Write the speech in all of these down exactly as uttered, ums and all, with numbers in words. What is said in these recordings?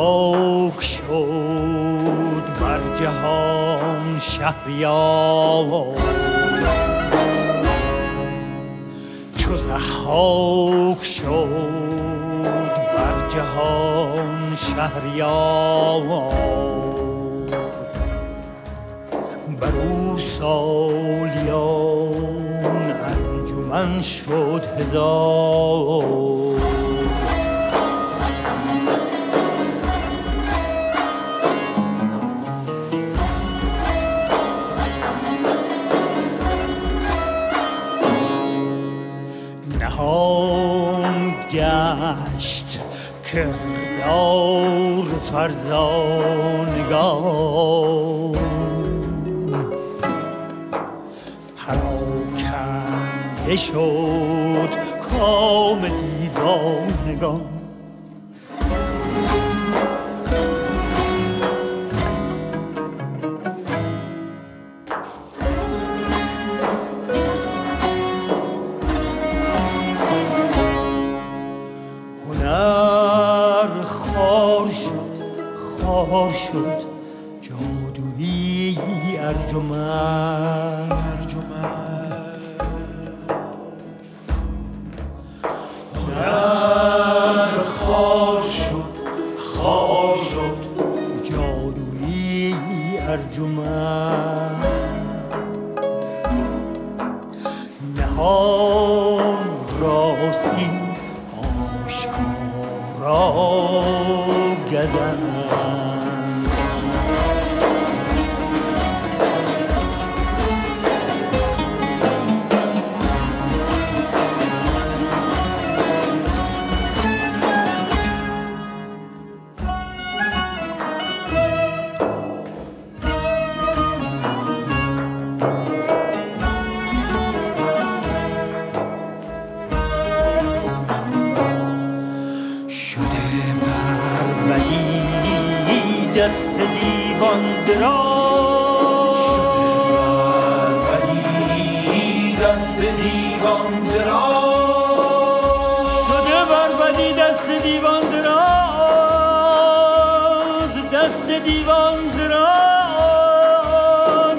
ضحاک شد بر جهان شهریار، چو ضحاک شد بر جهان شهریار، بر او سالیان انجمن شد هزار. نهان گشت کردار فرزانگان، پراکنده شد کام دیوانگان. خار شد جادویی ارجمند، هنر خار شد خار شد جادویی ارجمند. نهان راستی آشکارا گزند، دست دیوان دراز، بربدی دست دیوان دراز، شده بربدی دست دیوان دراز، دست دیوان دراز،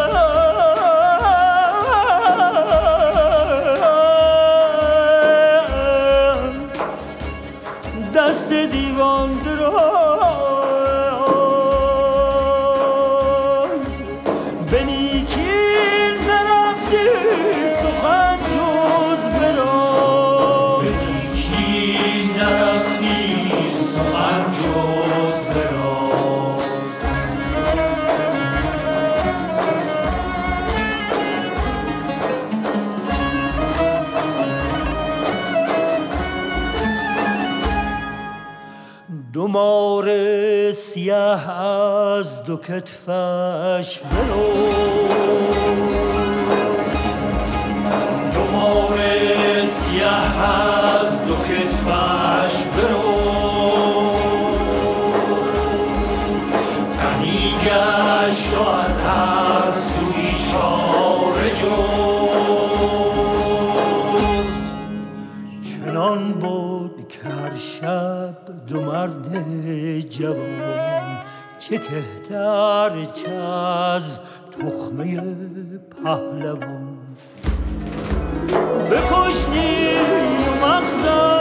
دست دیوان دراز. دو مار سیاه از دو کتفش برفت، دو مار سیاه از دو کتفش برفت، غمی گشت و از هر سوی چاره جست. چنان بود که هر شب دو مرد جوان، چه کهتر چه از تخمه پهلوان، بکشتی و مغزم